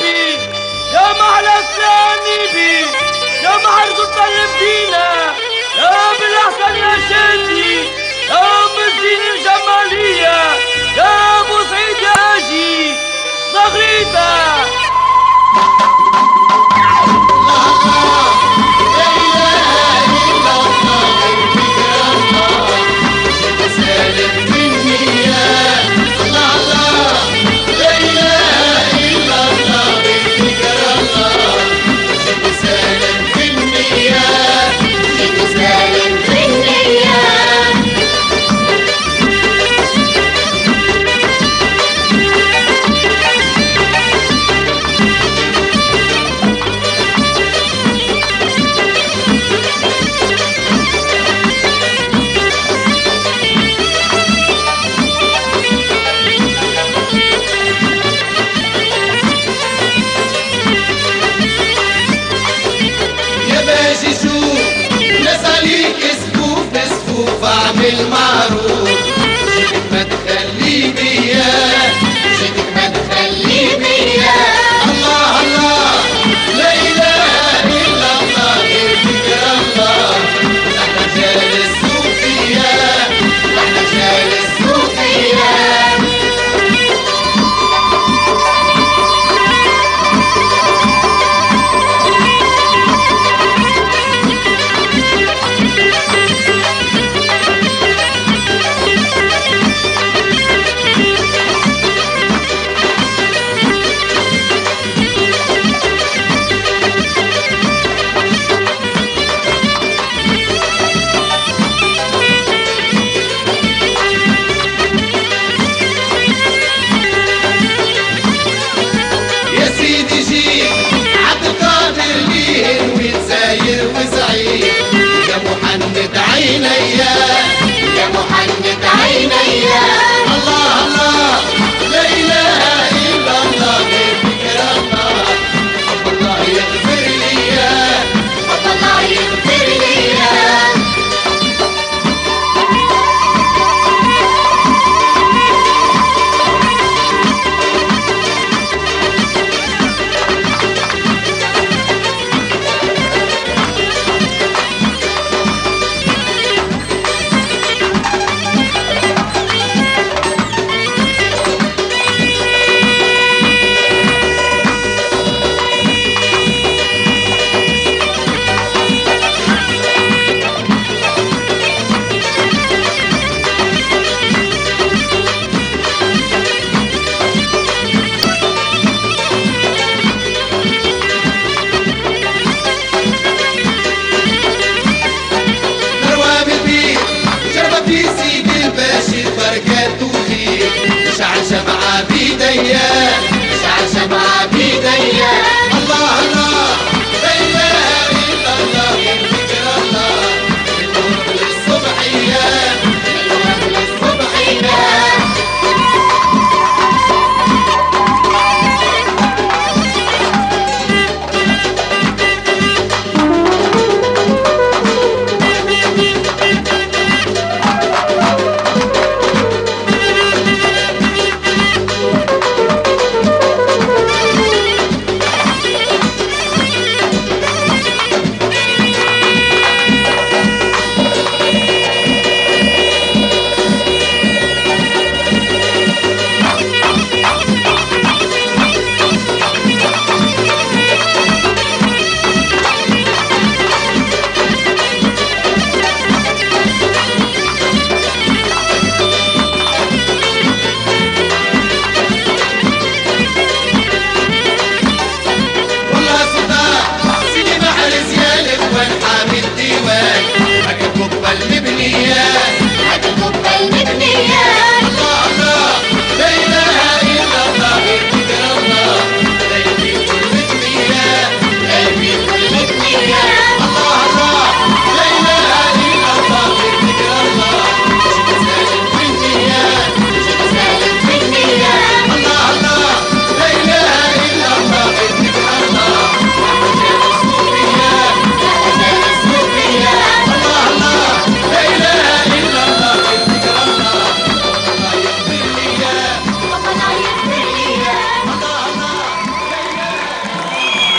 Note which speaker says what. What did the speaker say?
Speaker 1: بي يا محلى سلاني بي يا محرز الطيب فينا يا بالأحسن يا شادي يا بالزين الجمالية يا أبو سعيد يا أجي صغريتة
Speaker 2: اعمل معروف جيتك ما تخلي بيا جيتك ما تخلي بيا الله الله لا اله الا الله غير ذكر الله نحن رجال الصوفية نحن رجال الصوفية عينيا يا محنك عينيا الله الله لا اله الا الله غير ذكر الله حب الله يغفر لي حب الله يغفر لي شعل شمعة بيديا شعل شمعة بيديا